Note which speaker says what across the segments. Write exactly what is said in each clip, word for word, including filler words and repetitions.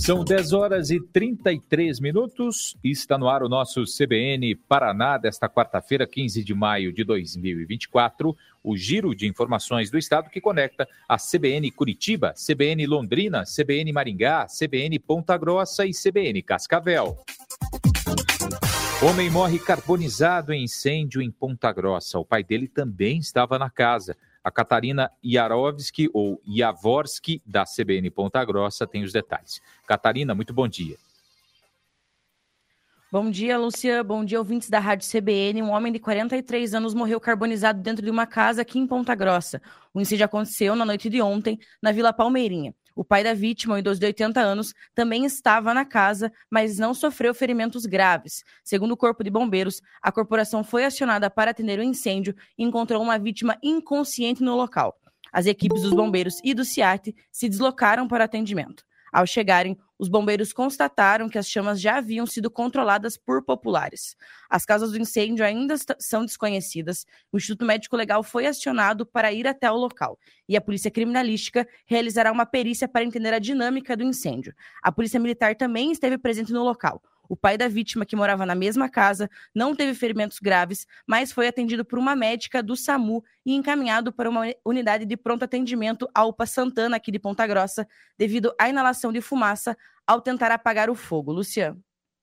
Speaker 1: São dez horas e trinta e três minutos e está no ar o nosso C B N Paraná desta quarta-feira, quinze de maio de dois mil e vinte e quatro, o giro de informações do estado que conecta a C B N Curitiba, C B N Londrina, C B N Maringá, C B N Ponta Grossa e C B N Cascavel. Homem morre carbonizado em incêndio em Ponta Grossa. O pai dele também estava na casa. A Catarina Iarovski, ou Jaworski, da C B N Ponta Grossa, tem os detalhes. Catarina, muito bom dia.
Speaker 2: Bom dia, Luciano. Bom dia, ouvintes da Rádio C B N. Um homem de quarenta e três anos morreu carbonizado dentro de uma casa aqui em Ponta Grossa. O incêndio aconteceu na noite de ontem, na Vila Palmeirinha. O pai da vítima, um idoso de oitenta anos, também estava na casa, mas não sofreu ferimentos graves. Segundo o Corpo de Bombeiros, a corporação foi acionada para atender o incêndio e encontrou uma vítima inconsciente no local. As equipes dos bombeiros e do SIAT se deslocaram para atendimento. Ao chegarem, os bombeiros constataram que as chamas já haviam sido controladas por populares. As causas do incêndio ainda são desconhecidas. O Instituto Médico Legal foi acionado para ir até o local. E a Polícia Criminalística realizará uma perícia para entender a dinâmica do incêndio. A Polícia Militar também esteve presente no local. O pai da vítima, que morava na mesma casa, não teve ferimentos graves, mas foi atendido por uma médica do SAMU e encaminhado para uma unidade de pronto atendimento à U P A Santana, aqui de Ponta Grossa, devido à inalação de fumaça ao tentar apagar o fogo. Luciano.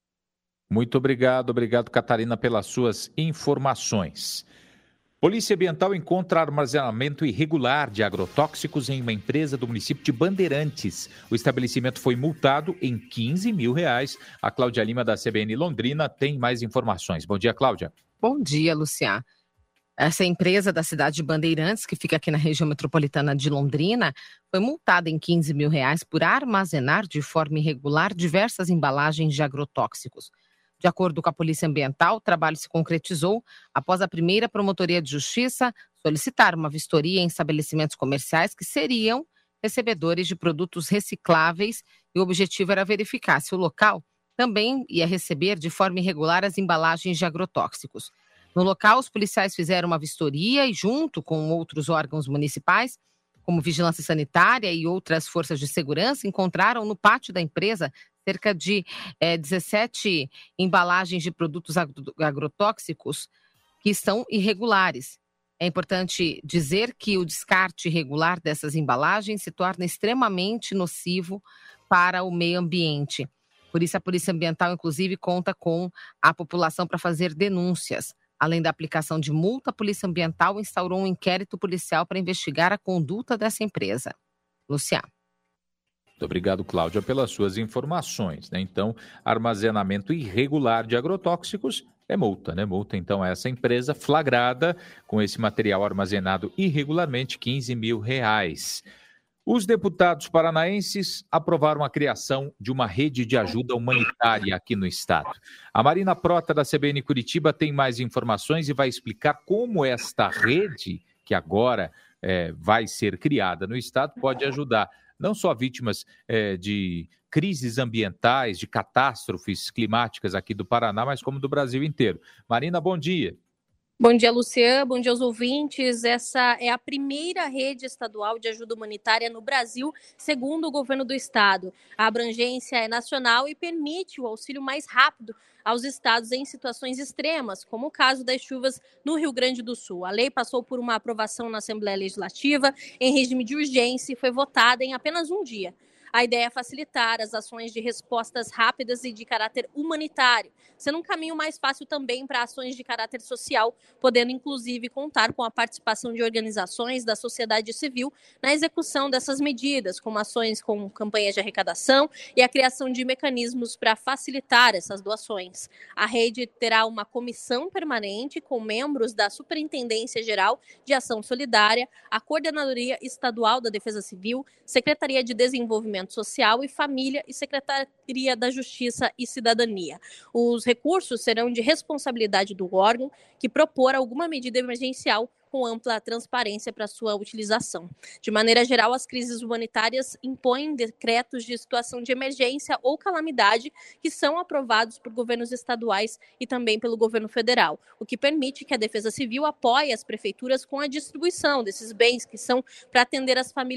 Speaker 1: Muito obrigado, obrigado, Catarina, pelas suas informações. Polícia Ambiental encontra armazenamento irregular de agrotóxicos em uma empresa do município de Bandeirantes. O estabelecimento foi multado em quinze mil reais. A Cláudia Lima, da C B N Londrina, tem mais informações. Bom dia, Cláudia.
Speaker 3: Bom dia, Luciano. Essa empresa da cidade de Bandeirantes, que fica aqui na região metropolitana de Londrina, foi multada em quinze mil reais por armazenar de forma irregular diversas embalagens de agrotóxicos. De acordo com a Polícia Ambiental, o trabalho se concretizou após a primeira Promotoria de Justiça solicitar uma vistoria em estabelecimentos comerciais que seriam recebedores de produtos recicláveis e o objetivo era verificar se o local também ia receber de forma irregular as embalagens de agrotóxicos. No local, os policiais fizeram uma vistoria e, junto com outros órgãos municipais, como Vigilância Sanitária e outras forças de segurança, encontraram no pátio da empresa cerca de é, dezessete embalagens de produtos agrotóxicos que estão irregulares. É importante dizer que o descarte irregular dessas embalagens se torna extremamente nocivo para o meio ambiente. Por isso, a Polícia Ambiental, inclusive, conta com a população para fazer denúncias. Além da aplicação de multa, a Polícia Ambiental instaurou um inquérito policial para investigar a conduta dessa empresa. Luciano.
Speaker 1: Muito obrigado, Cláudia, pelas suas informações, né? Então, armazenamento irregular de agrotóxicos é multa, né? Multa, então, a essa empresa flagrada com esse material armazenado irregularmente, quinze mil reais. Os deputados paranaenses aprovaram a criação de uma rede de ajuda humanitária aqui no estado. A Marina Prota, da C B N Curitiba, tem mais informações e vai explicar como esta rede, que agora é, vai ser criada no estado, pode ajudar não só vítimas é, de crises ambientais, de catástrofes climáticas aqui do Paraná, mas como do Brasil inteiro. Marina, bom dia.
Speaker 4: Bom dia, Luciano. Bom dia aos ouvintes. Essa é a primeira rede estadual de ajuda humanitária no Brasil, segundo o governo do estado. A abrangência é nacional e permite o auxílio mais rápido aos estados em situações extremas, como o caso das chuvas no Rio Grande do Sul. A lei passou por uma aprovação na Assembleia Legislativa em regime de urgência e foi votada em apenas um dia. A ideia é facilitar as ações de respostas rápidas e de caráter humanitário, sendo um caminho mais fácil também para ações de caráter social, podendo inclusive contar com a participação de organizações da sociedade civil na execução dessas medidas, como ações com campanhas de arrecadação e a criação de mecanismos para facilitar essas doações. A rede terá uma comissão permanente com membros da Superintendência Geral de Ação Solidária, a Coordenadoria Estadual da Defesa Civil, Secretaria de Desenvolvimento Social e Família e Secretaria da Justiça e Cidadania. Os recursos serão de responsabilidade do órgão que propor alguma medida emergencial com ampla transparência para sua utilização. De maneira geral, as crises humanitárias impõem decretos de situação de emergência ou calamidade que são aprovados por governos estaduais e também pelo governo federal, o que permite que a Defesa Civil apoie as prefeituras com a distribuição desses bens que são para atender as famílias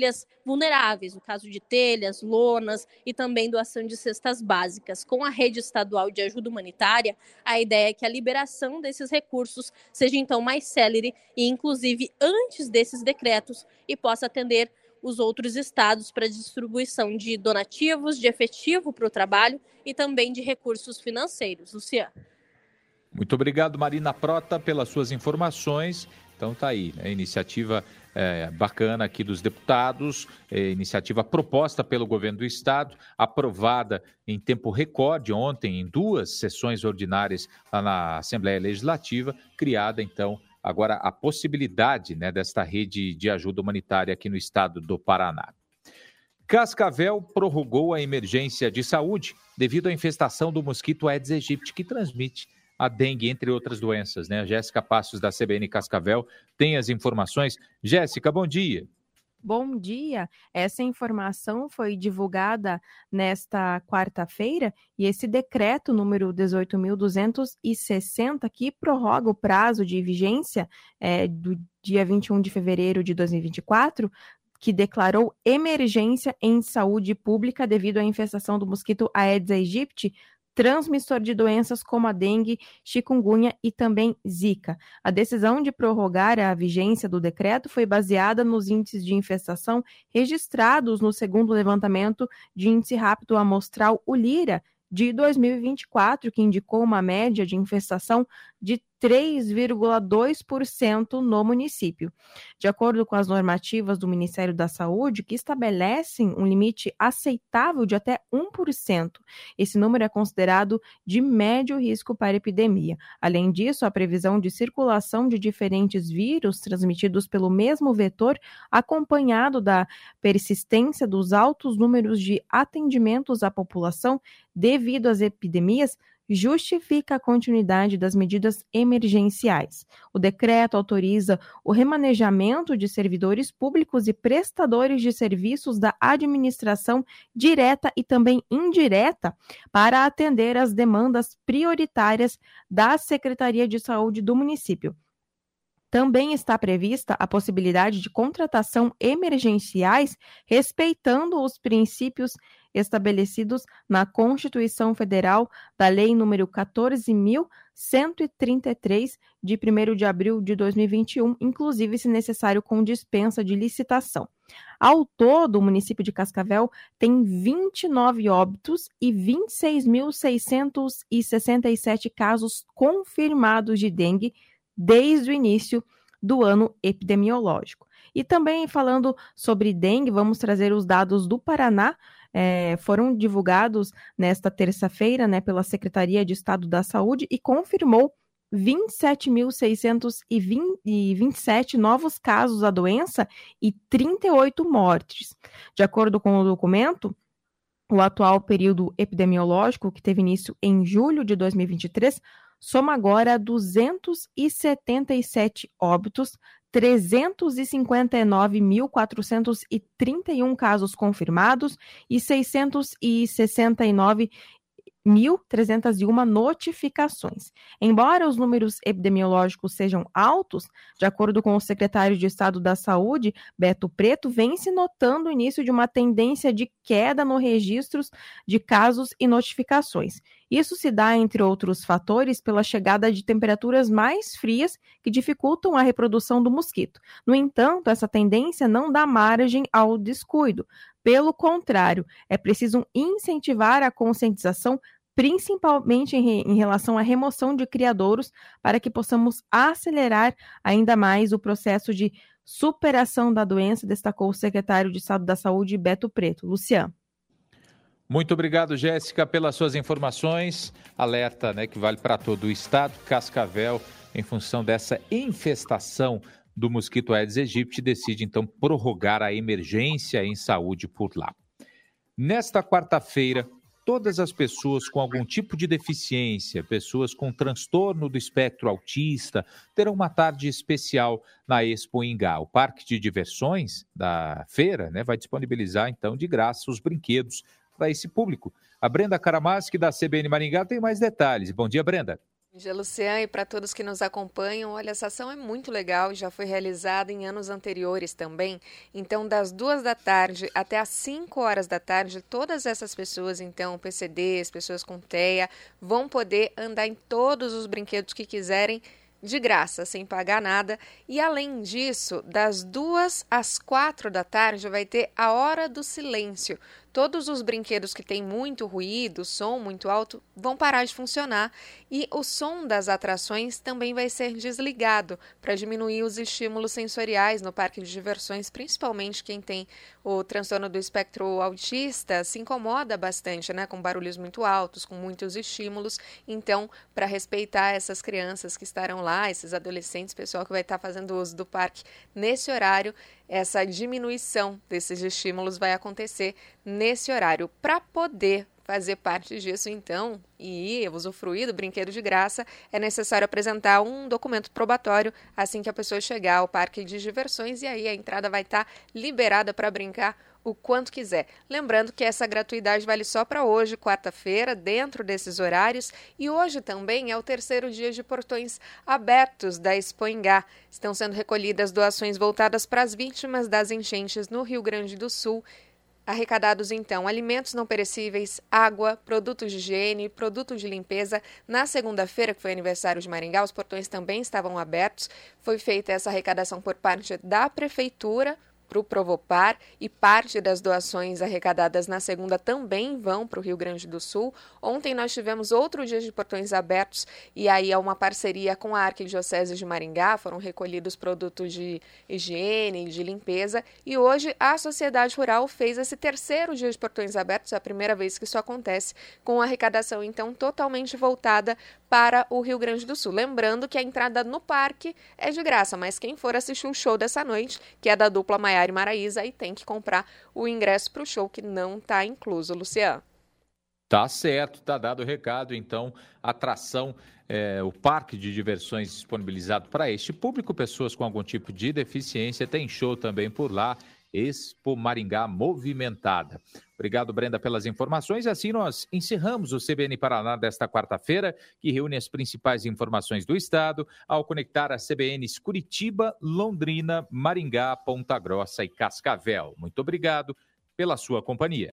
Speaker 4: vulneráveis, no caso de telhas, lonas e também doação de cestas básicas. Com a rede estadual de ajuda humanitária, a ideia é que a liberação desses recursos seja então mais célere e inclusive antes desses decretos e possa atender os outros estados para distribuição de donativos, de efetivo para o trabalho e também de recursos financeiros. Luciana.
Speaker 1: Muito obrigado, Marina Prota, pelas suas informações. Então tá aí, né? Iniciativa é, bacana aqui dos deputados, é, iniciativa proposta pelo governo do estado, aprovada em tempo recorde ontem, em duas sessões ordinárias lá na Assembleia Legislativa, criada então agora a possibilidade, né, desta rede de ajuda humanitária aqui no estado do Paraná. Cascavel prorrogou a emergência de saúde devido à infestação do mosquito Aedes aegypti, que transmite a dengue, entre outras doenças, né? A Jéssica Passos, da C B N Cascavel, tem as informações. Jéssica, bom dia.
Speaker 5: Bom dia. Essa informação foi divulgada nesta quarta-feira e esse decreto número dezoito mil duzentos e sessenta, que prorroga o prazo de vigência é, do dia vinte e um de fevereiro de dois mil e vinte e quatro, que declarou emergência em saúde pública devido à infestação do mosquito Aedes aegypti, transmissor de doenças como a dengue, chikungunya e também zika. A decisão de prorrogar a vigência do decreto foi baseada nos índices de infestação registrados no segundo levantamento de índice rápido amostral, o LIRA, de dois mil e vinte e quatro, que indicou uma média de infestação de três vírgula dois por cento no município. De acordo com as normativas do Ministério da Saúde, que estabelecem um limite aceitável de até um por cento, esse número é considerado de médio risco para a epidemia. Além disso, a previsão de circulação de diferentes vírus transmitidos pelo mesmo vetor, acompanhado da persistência dos altos números de atendimentos à população devido às epidemias, justifica a continuidade das medidas emergenciais. O decreto autoriza o remanejamento de servidores públicos e prestadores de serviços da administração direta e também indireta para atender às demandas prioritárias da Secretaria de Saúde do município. Também está prevista a possibilidade de contratação emergenciais, respeitando os princípios estabelecidos na Constituição Federal da Lei número quatorze mil cento e trinta e três, de primeiro de abril de dois mil e vinte e um, inclusive, se necessário, com dispensa de licitação. Ao todo, o município de Cascavel tem vinte e nove óbitos e vinte e seis mil seiscentos e sessenta e sete casos confirmados de dengue desde o início do ano epidemiológico. E também falando sobre dengue, vamos trazer os dados do Paraná. É, foram divulgados nesta terça-feira, né, pela Secretaria de Estado da Saúde e confirmou vinte e sete mil seiscentos e vinte e sete novos casos da doença e trinta e oito mortes. De acordo com o documento, o atual período epidemiológico, que teve início em julho de dois mil e vinte e três, soma agora duzentos e setenta e sete óbitos, trezentos e cinquenta e nove mil quatrocentos e trinta e um casos confirmados e seiscentos e sessenta e nove mil trezentas e uma notificações. Embora os números epidemiológicos sejam altos, de acordo com o secretário de Estado da Saúde, Beto Preto, vem se notando o início de uma tendência de queda no registros de casos e notificações. Isso se dá, entre outros fatores, pela chegada de temperaturas mais frias que dificultam a reprodução do mosquito. No entanto, essa tendência não dá margem ao descuido. Pelo contrário, é preciso incentivar a conscientização, principalmente em, em relação à remoção de criadouros, para que possamos acelerar ainda mais o processo de superação da doença, destacou o secretário de Estado da Saúde, Beto Preto. Luciano.
Speaker 1: Muito obrigado, Jéssica, pelas suas informações. Alerta, né, que vale para todo o estado. Cascavel, em função dessa infestação do mosquito Aedes aegypti, decide então prorrogar a emergência em saúde por lá. Nesta quarta-feira, todas as pessoas com algum tipo de deficiência, pessoas com transtorno do espectro autista, terão uma tarde especial na Expo Ingá. O parque de diversões da feira, né, vai disponibilizar então de graça os brinquedos para esse público. A Brenda Karamaski, da C B N Maringá, tem mais detalhes. Bom dia, Brenda.
Speaker 6: Bom dia, Luciane, e para todos que nos acompanham, olha, essa ação é muito legal, já foi realizada em anos anteriores também. Então, das duas da tarde até às cinco horas da tarde, todas essas pessoas, então, P C Ds, pessoas com T E A, vão poder andar em todos os brinquedos que quiserem, de graça, sem pagar nada. E além disso, das duas às quatro da tarde vai ter a hora do silêncio. Todos os brinquedos que têm muito ruído, som muito alto, vão parar de funcionar e o som das atrações também vai ser desligado para diminuir os estímulos sensoriais no parque de diversões, principalmente quem tem o transtorno do espectro autista se incomoda bastante, né, com barulhos muito altos, com muitos estímulos. Então, para respeitar essas crianças que estarão lá, esses adolescentes, pessoal que vai estar fazendo uso do parque nesse horário, essa diminuição desses estímulos vai acontecer nesse horário. Para poder fazer parte disso, então, e usufruir do brinquedo de graça, é necessário apresentar um documento probatório assim que a pessoa chegar ao parque de diversões, e aí a entrada vai estar liberada para brincar o quanto quiser. Lembrando que essa gratuidade vale só para hoje, quarta-feira, dentro desses horários, e hoje também é o terceiro dia de portões abertos da Expo Ingá. Estão sendo recolhidas doações voltadas para as vítimas das enchentes no Rio Grande do Sul. Arrecadados, então, alimentos não perecíveis, água, produtos de higiene, produtos de limpeza. Na segunda-feira, que foi aniversário de Maringá, os portões também estavam abertos. Foi feita essa arrecadação por parte da Prefeitura para o Provopar, e parte das doações arrecadadas na segunda também vão para o Rio Grande do Sul. Ontem nós tivemos outro dia de portões abertos, e aí é uma parceria com a Arquidiocese de Maringá, foram recolhidos produtos de higiene e de limpeza, e hoje a Sociedade Rural fez esse terceiro dia de portões abertos, é a primeira vez que isso acontece, com a arrecadação então totalmente voltada para o Rio Grande do Sul. Lembrando que a entrada no parque é de graça, mas quem for assistir o show dessa noite, que é da dupla Maiara e Maraísa, aí tem que comprar o ingresso para o show, que não está incluso, Luciano.
Speaker 1: Tá certo, tá dado o recado, então, atração, é, o parque de diversões disponibilizado para este público, pessoas com algum tipo de deficiência, tem show também por lá, Expo Maringá movimentada. Obrigado, Brenda, pelas informações. Assim nós encerramos o C B N Paraná desta quarta-feira, que reúne as principais informações do estado, ao conectar as C B Ns Curitiba, Londrina, Maringá, Ponta Grossa e Cascavel. Muito obrigado pela sua companhia.